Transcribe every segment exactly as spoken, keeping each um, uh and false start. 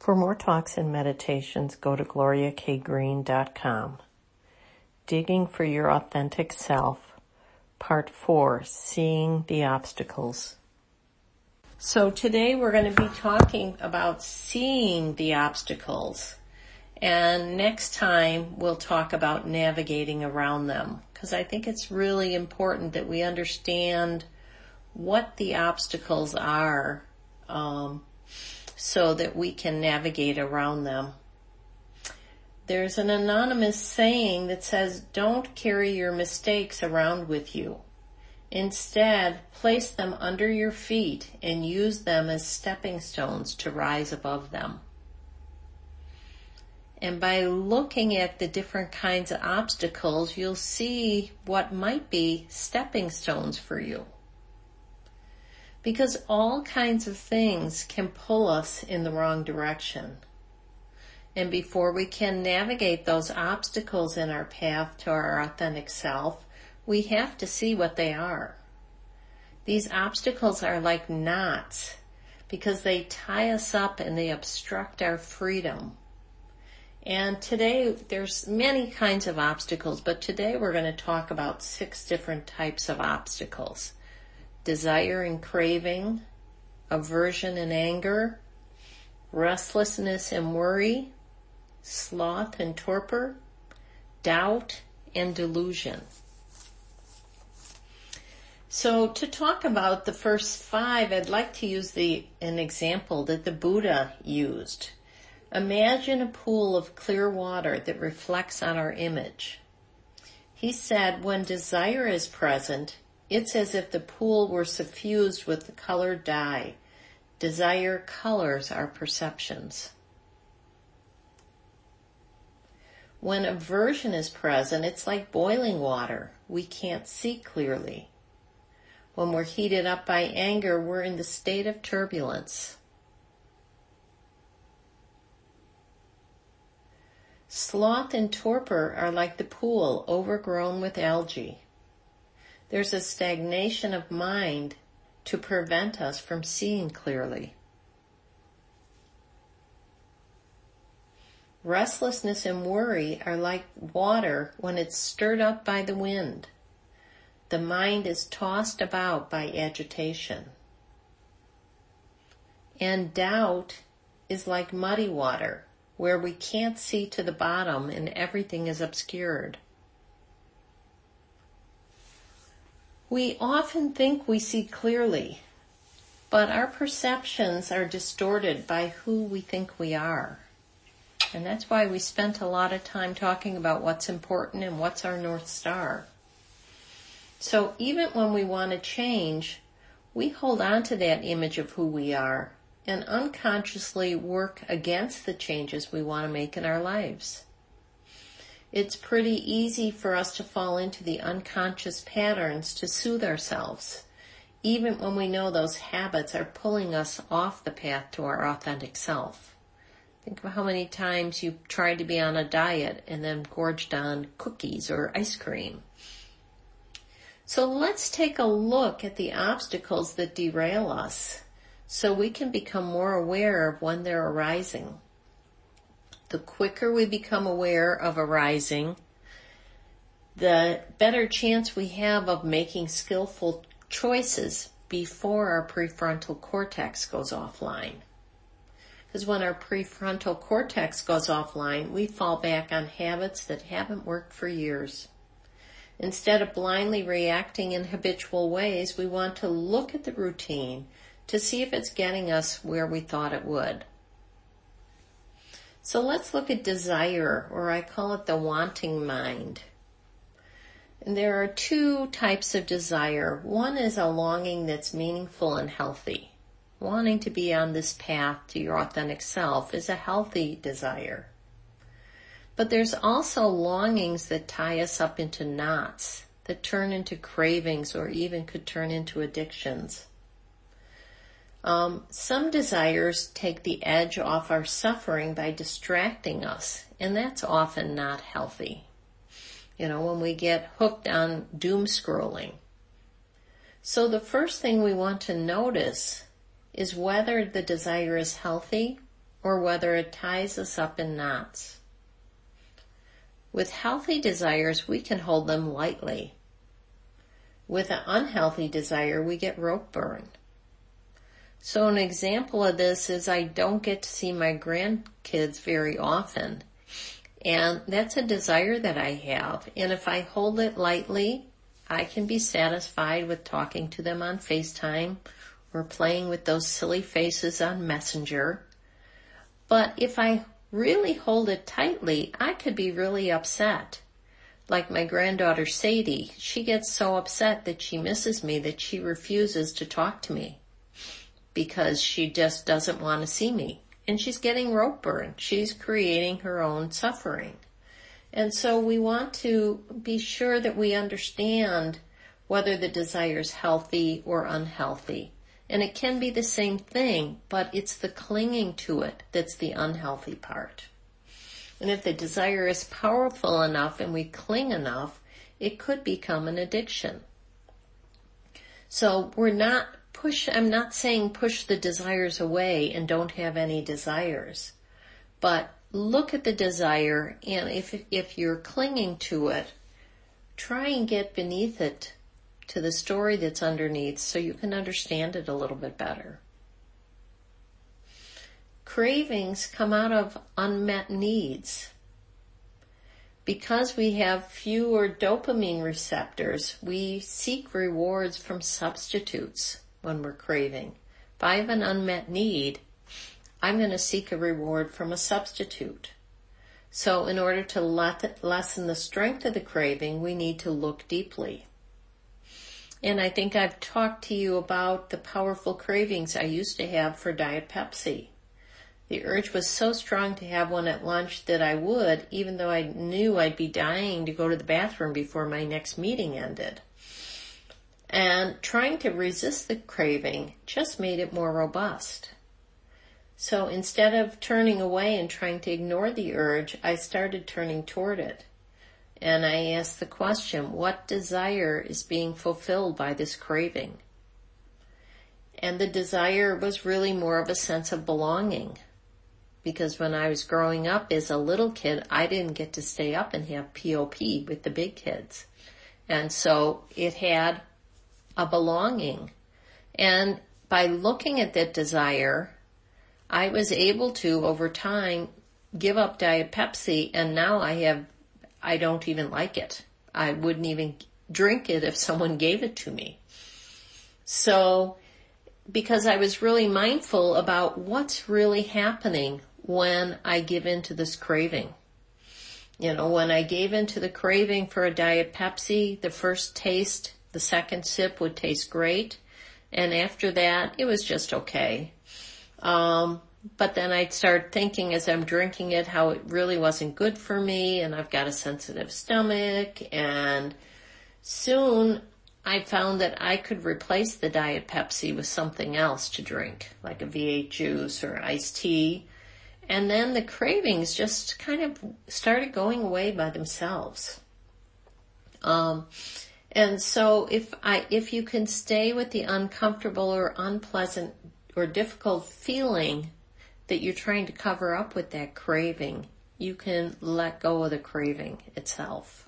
For more talks and meditations, go to gloria k green dot com. Digging for Your Authentic Self, Part four, Seeing the Obstacles. So today we're going to be talking about seeing the obstacles. And next time we'll talk about navigating around them. Because I think it's really important that we understand what the obstacles are, um, so that we can navigate around them. There's an anonymous saying that says, don't carry your mistakes around with you. Instead, place them under your feet and use them as stepping stones to rise above them. And by looking at the different kinds of obstacles, you'll see what might be stepping stones for you. Because all kinds of things can pull us in the wrong direction. And before we can navigate those obstacles in our path to our authentic self, we have to see what they are. These obstacles are like knots because they tie us up and they obstruct our freedom. And today, there's many kinds of obstacles, but today we're going to talk about six different types of obstacles. Desire and craving, aversion and anger, restlessness and worry, sloth and torpor, doubt and delusion. So to talk about the first five, I'd like to use the an example that the Buddha used. Imagine a pool of clear water that reflects on our image. He said, when desire is present, it's as if the pool were suffused with the colored dye. Desire colors our perceptions. When aversion is present, it's like boiling water. We can't see clearly. When we're heated up by anger, we're in the state of turbulence. Sloth and torpor are like the pool overgrown with algae. There's a stagnation of mind to prevent us from seeing clearly. Restlessness and worry are like water when it's stirred up by the wind. The mind is tossed about by agitation. And doubt is like muddy water, where we can't see to the bottom and everything is obscured. We often think we see clearly, but our perceptions are distorted by who we think we are. And that's why we spent a lot of time talking about what's important and what's our North Star. So even when we want to change, we hold on to that image of who we are and unconsciously work against the changes we want to make in our lives. It's pretty easy for us to fall into the unconscious patterns to soothe ourselves, even when we know those habits are pulling us off the path to our authentic self. Think of how many times you've tried to be on a diet and then gorged on cookies or ice cream. So let's take a look at the obstacles that derail us so we can become more aware of when they're arising. The quicker we become aware of arising, the better chance we have of making skillful choices before our prefrontal cortex goes offline. Because when our prefrontal cortex goes offline, we fall back on habits that haven't worked for years. Instead of blindly reacting in habitual ways, we want to look at the routine to see if it's getting us where we thought it would. So let's look at desire, or I call it the wanting mind. And there are two types of desire. One is a longing that's meaningful and healthy. Wanting to be on this path to your authentic self is a healthy desire. But there's also longings that tie us up into knots, that turn into cravings or even could turn into addictions. Um, some desires take the edge off our suffering by distracting us, and that's often not healthy. You know, when we get hooked on doom scrolling. So the first thing we want to notice is whether the desire is healthy or whether it ties us up in knots. With healthy desires, we can hold them lightly. With an unhealthy desire, we get rope burn. So an example of this is I don't get to see my grandkids very often. And that's a desire that I have. And if I hold it lightly, I can be satisfied with talking to them on FaceTime or playing with those silly faces on Messenger. But if I really hold it tightly, I could be really upset. Like my granddaughter Sadie, she gets so upset that she misses me that she refuses to talk to me because she just doesn't want to see me. And she's getting rope burn. She's creating her own suffering. And so we want to be sure that we understand whether the desire is healthy or unhealthy. And it can be the same thing, but it's the clinging to it that's the unhealthy part. And if the desire is powerful enough and we cling enough, it could become an addiction. So we're not push, I'm not saying push the desires away and don't have any desires, but look at the desire, and if if you're clinging to it, try and get beneath it to the story that's underneath so you can understand it a little bit better. Cravings come out of unmet needs. Because we have fewer dopamine receptors, we seek rewards from substitutes when we're craving. If I have an unmet need, I'm going to seek a reward from a substitute. So in order to let, lessen the strength of the craving, we need to look deeply. And I think I've talked to you about the powerful cravings I used to have for Diet Pepsi. The urge was so strong to have one at lunch that I would, even though I knew I'd be dying to go to the bathroom before my next meeting ended. And trying to resist the craving just made it more robust. So instead of turning away and trying to ignore the urge, I started turning toward it. And I asked the question, what desire is being fulfilled by this craving? And the desire was really more of a sense of belonging. Because when I was growing up as a little kid, I didn't get to stay up and have P O P with the big kids. And so it had a belonging. And by looking at that desire, I was able to, over time, give up Diet Pepsi, and now I have, I don't even like it. I wouldn't even drink it if someone gave it to me. So, because I was really mindful about what's really happening when I give in to this craving. You know, when I gave in to the craving for a Diet Pepsi, the first taste, the second sip would taste great. And after that, it was just okay. Um, but then I'd start thinking as I'm drinking it how it really wasn't good for me, and I've got a sensitive stomach, and soon I found that I could replace the Diet Pepsi with something else to drink, like a V eight juice or iced tea. And then the cravings just kind of started going away by themselves. Um, and so if I, if you can stay with the uncomfortable or unpleasant or difficult feeling that you're trying to cover up with that craving, you can let go of the craving itself.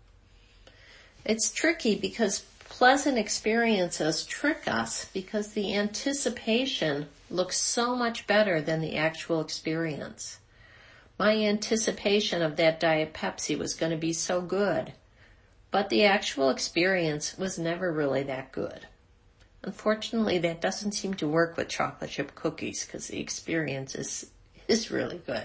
It's tricky because pleasant experiences trick us because the anticipation looks so much better than the actual experience. My anticipation of that Diet Pepsi was going to be so good, but the actual experience was never really that good. Unfortunately, that doesn't seem to work with chocolate chip cookies because the experience is, is really good.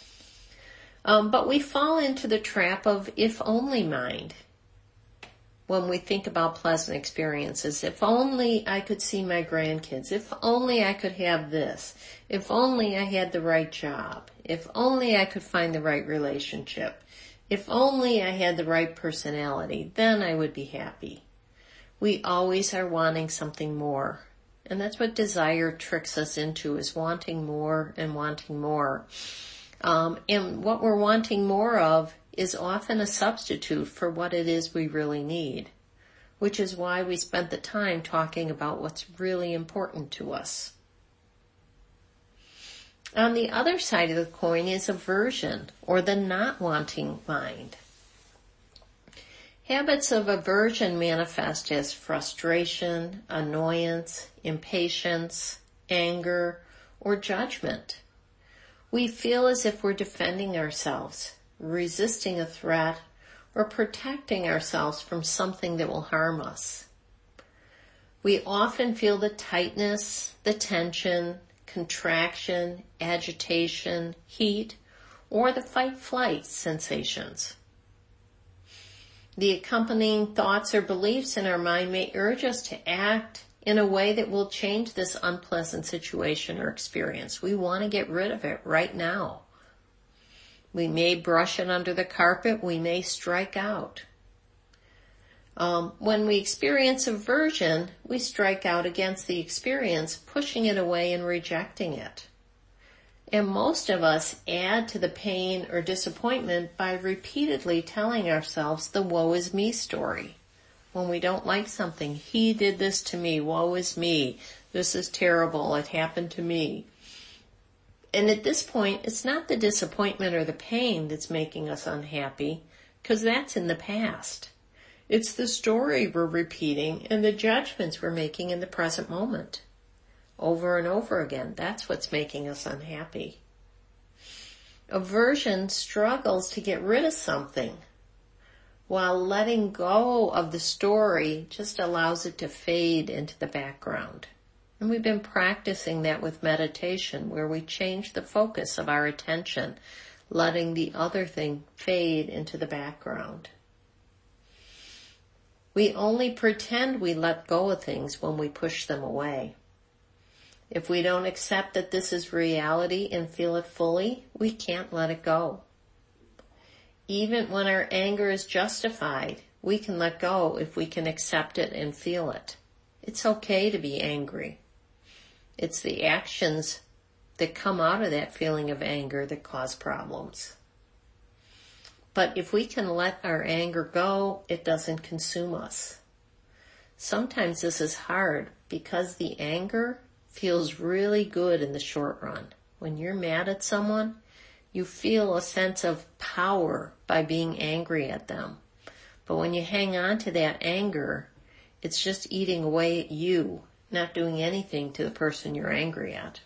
Um, but we fall into the trap of if only mind. When we think about pleasant experiences, if only I could see my grandkids, if only I could have this, if only I had the right job, if only I could find the right relationship, if only I had the right personality, then I would be happy. We always are wanting something more. And that's what desire tricks us into, is wanting more and wanting more. Um, and what we're wanting more of is often a substitute for what it is we really need, which is why we spent the time talking about what's really important to us. On the other side of the coin is aversion, or the not wanting mind. Habits of aversion manifest as frustration, annoyance, impatience, anger, or judgment. We feel as if we're defending ourselves, resisting a threat, or protecting ourselves from something that will harm us. We often feel the tightness, the tension, contraction, agitation, heat, or the fight-flight sensations. The accompanying thoughts or beliefs in our mind may urge us to act in a way that will change this unpleasant situation or experience. We want to get rid of it right now. We may brush it under the carpet. We may strike out. Um, when we experience aversion, we strike out against the experience, pushing it away and rejecting it. And most of us add to the pain or disappointment by repeatedly telling ourselves the woe is me story. When we don't like something, he did this to me, woe is me, this is terrible, it happened to me. And at this point, it's not the disappointment or the pain that's making us unhappy, because that's in the past. It's the story we're repeating and the judgments we're making in the present moment. Over and over again, that's what's making us unhappy. Aversion struggles to get rid of something, while letting go of the story just allows it to fade into the background. And we've been practicing that with meditation, where we change the focus of our attention, letting the other thing fade into the background. We only pretend we let go of things when we push them away. If we don't accept that this is reality and feel it fully, we can't let it go. Even when our anger is justified, we can let go if we can accept it and feel it. It's okay to be angry. It's the actions that come out of that feeling of anger that cause problems. But if we can let our anger go, it doesn't consume us. Sometimes this is hard because the anger feels really good in the short run. When you're mad at someone, you feel a sense of power by being angry at them. But when you hang on to that anger, it's just eating away at you, not doing anything to the person you're angry at.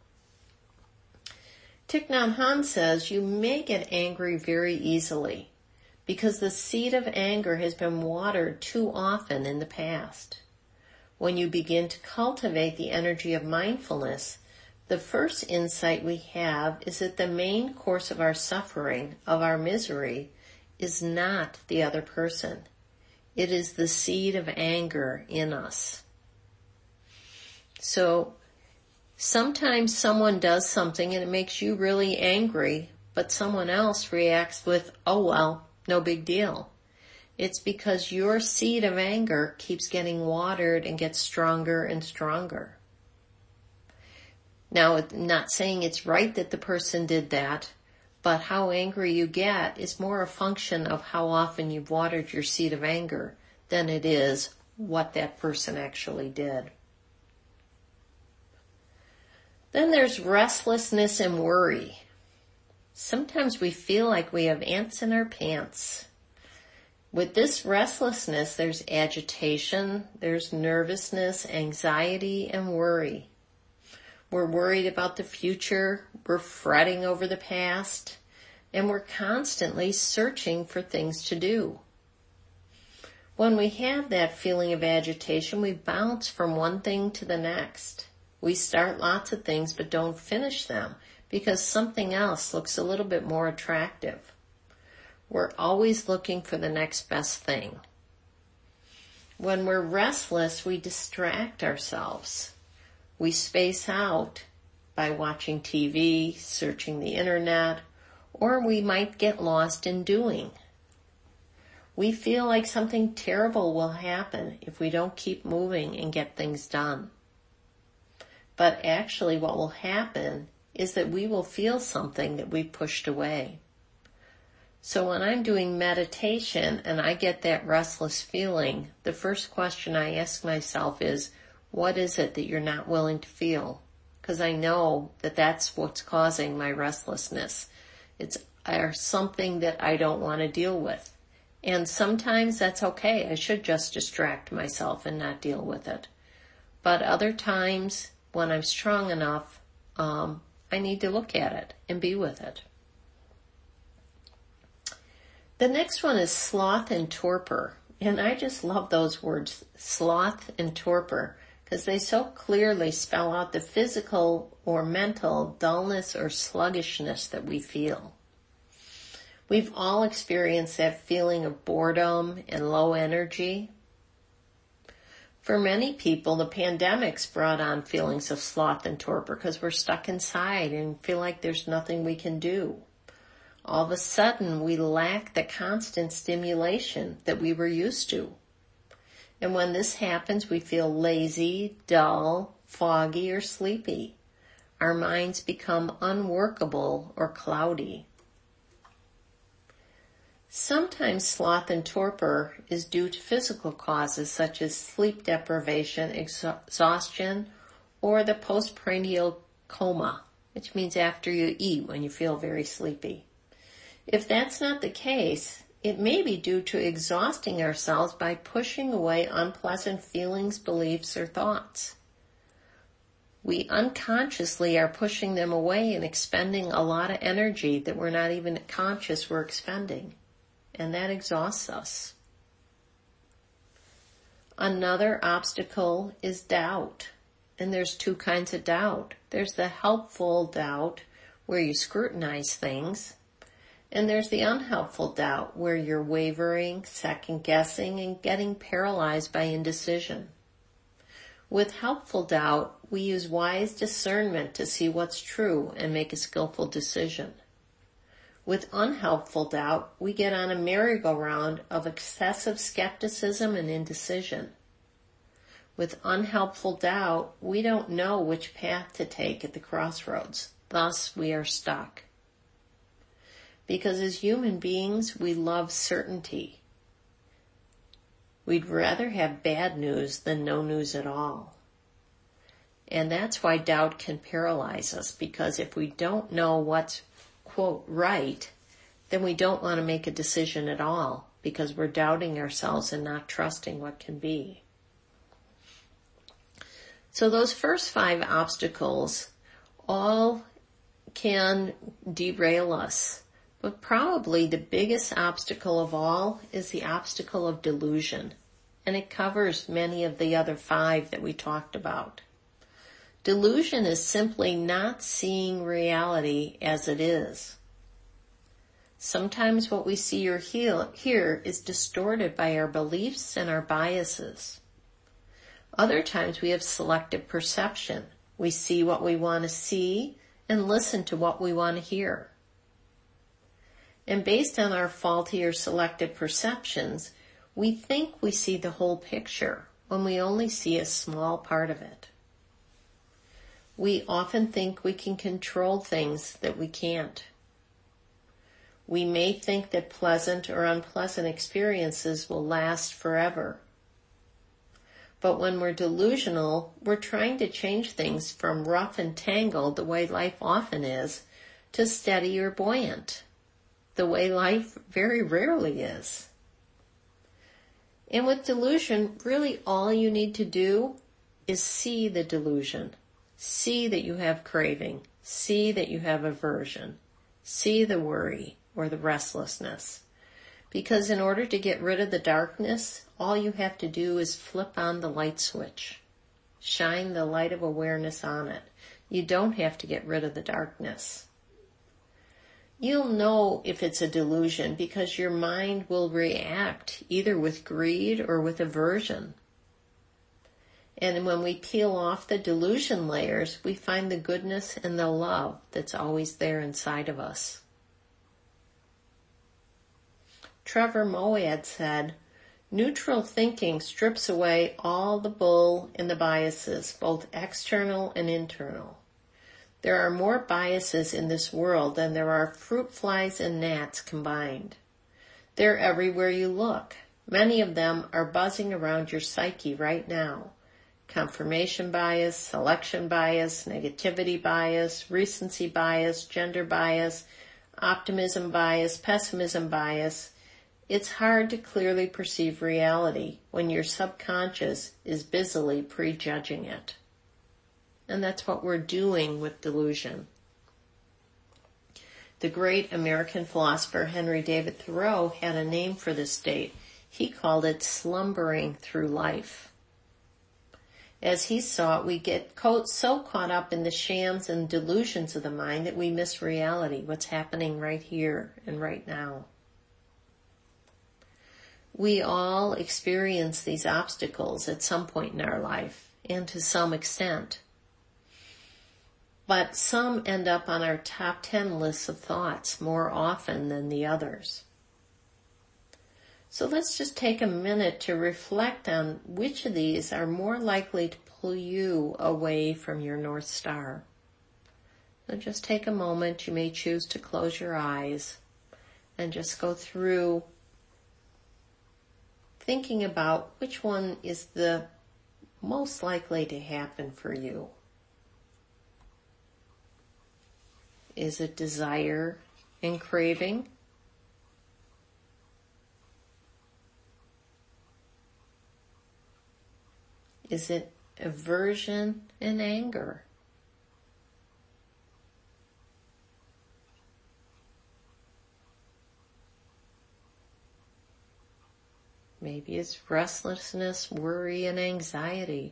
Thich Nhat Hanh says you may get angry very easily because the seed of anger has been watered too often in the past. When you begin to cultivate the energy of mindfulness, the first insight we have is that the main course of our suffering, of our misery, is not the other person. It is the seed of anger in us. So sometimes someone does something and it makes you really angry, but someone else reacts with, oh well, no big deal. It's because your seed of anger keeps getting watered and gets stronger and stronger. Now, I'm not saying it's right that the person did that, but how angry you get is more a function of how often you've watered your seed of anger than it is what that person actually did. Then there's restlessness and worry. Sometimes we feel like we have ants in our pants. With this restlessness, there's agitation, there's nervousness, anxiety, and worry. We're worried about the future, we're fretting over the past, and we're constantly searching for things to do. When we have that feeling of agitation, we bounce from one thing to the next. We start lots of things but don't finish them because something else looks a little bit more attractive. We're always looking for the next best thing. When we're restless, we distract ourselves. We space out by watching T V, searching the internet, or we might get lost in doing. We feel like something terrible will happen if we don't keep moving and get things done. But actually what will happen is that we will feel something that we pushed away. So when I'm doing meditation and I get that restless feeling, the first question I ask myself is, what is it that you're not willing to feel? because I know that that's what's causing my restlessness. It's or something that I don't want to deal with. And sometimes that's okay. I should just distract myself and not deal with it. But other times, when I'm strong enough, um, I need to look at it and be with it. The next one is sloth and torpor. And I just love those words, sloth and torpor, because they so clearly spell out the physical or mental dullness or sluggishness that we feel. We've all experienced that feeling of boredom and low energy. For many people, the pandemic's brought on feelings of sloth and torpor because we're stuck inside and feel like there's nothing we can do. All of a sudden, we lack the constant stimulation that we were used to. And when this happens, we feel lazy, dull, foggy, or sleepy. Our minds become unworkable or cloudy. Sometimes sloth and torpor is due to physical causes such as sleep deprivation, exhaustion, or the postprandial coma, which means after you eat when you feel very sleepy. If that's not the case, it may be due to exhausting ourselves by pushing away unpleasant feelings, beliefs, or thoughts. We unconsciously are pushing them away and expending a lot of energy that we're not even conscious we're expending. And that exhausts us. Another obstacle is doubt. And there's two kinds of doubt. There's the helpful doubt where you scrutinize things. And there's the unhelpful doubt where you're wavering, second guessing, and getting paralyzed by indecision. With helpful doubt, we use wise discernment to see what's true and make a skillful decision. With unhelpful doubt, we get on a merry-go-round of excessive skepticism and indecision. With unhelpful doubt, we don't know which path to take at the crossroads. Thus, we are stuck. Because as human beings, we love certainty. We'd rather have bad news than no news at all. And that's why doubt can paralyze us, because if we don't know what's quote, right, then we don't want to make a decision at all because we're doubting ourselves and not trusting what can be. So those first five obstacles all can derail us, but probably the biggest obstacle of all is the obstacle of delusion, and it covers many of the other five that we talked about. Delusion is simply not seeing reality as it is. Sometimes what we see or hear is distorted by our beliefs and our biases. Other times we have selective perception. We see what we want to see and listen to what we want to hear. And based on our faulty or selective perceptions, we think we see the whole picture when we only see a small part of it. We often think we can control things that we can't. We may think that pleasant or unpleasant experiences will last forever. But when we're delusional, we're trying to change things from rough and tangled, the way life often is, to steady or buoyant, the way life very rarely is. And with delusion, really all you need to do is see the delusion. See that you have craving. See that you have aversion. See the worry or the restlessness. Because in order to get rid of the darkness, all you have to do is flip on the light switch. Shine the light of awareness on it. You don't have to get rid of the darkness. You'll know if it's a delusion because your mind will react either with greed or with aversion. And when we peel off the delusion layers, we find the goodness and the love that's always there inside of us. Trevor Moawad said, neutral thinking strips away all the bull and the biases, both external and internal. There are more biases in this world than there are fruit flies and gnats combined. They're everywhere you look. Many of them are buzzing around your psyche right now, confirmation bias, selection bias, negativity bias, recency bias, gender bias, optimism bias, pessimism bias. It's hard to clearly perceive reality when your subconscious is busily prejudging it. And that's what we're doing with delusion. The great American philosopher Henry David Thoreau had a name for this state. He called it slumbering through life. As he saw it, we get so caught up in the shams and delusions of the mind that we miss reality, what's happening right here and right now. We all experience these obstacles at some point in our life, and to some extent. But some end up on our top ten lists of thoughts more often than the others. So let's just take a minute to reflect on which of these are more likely to pull you away from your North Star. So just take a moment. You may choose to close your eyes and just go through thinking about which one is the most likely to happen for you. Is it desire and craving? Is it aversion and anger? Maybe it's restlessness, worry, and anxiety.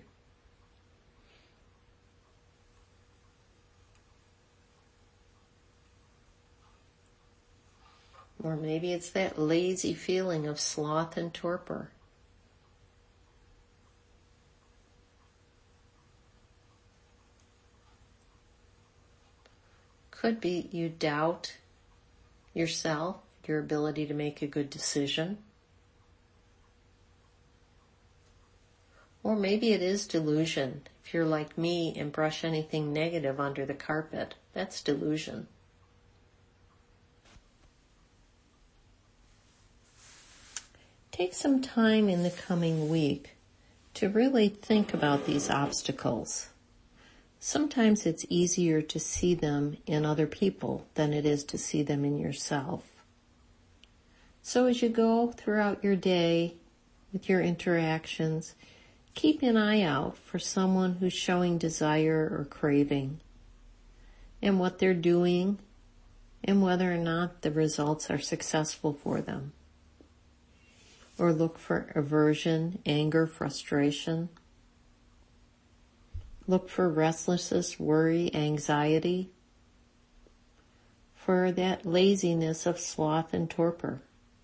Or maybe it's that lazy feeling of sloth and torpor. Could be you doubt yourself, your ability to make a good decision. Or maybe it is delusion. If you're like me and brush anything negative under the carpet, that's delusion. Take some time in the coming week to really think about these obstacles. Sometimes it's easier to see them in other people than it is to see them in yourself. So as you go throughout your day with your interactions, keep an eye out for someone who's showing desire or craving and what they're doing and whether or not the results are successful for them. Or look for aversion, anger, frustration. Look for restlessness, worry, anxiety. For that laziness of sloth and torpor.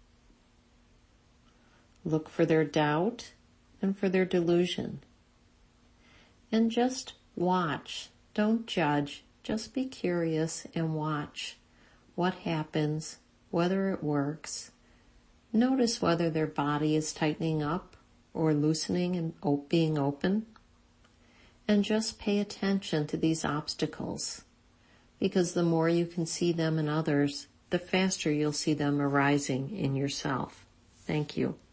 Look for their doubt and for their delusion. And just watch. Don't judge. Just be curious and watch what happens, whether it works. Notice whether their body is tightening up or loosening and being open. And just pay attention to these obstacles, because the more you can see them in others, the faster you'll see them arising in yourself. Thank you.